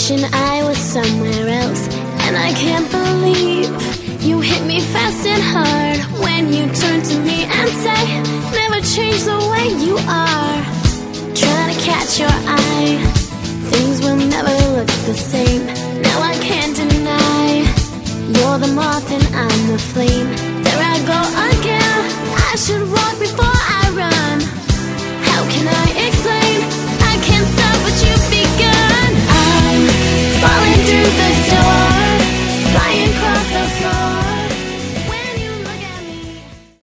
wishing I was somewhere else. And I can't believe you hit me fast and hard when you turn to me and say, never change the way you are. Trying to catch your eye, things will never look the same. Now I can't deny, you're the moth and I'm the flame. There I go again, I should walk before I run. How can I explain?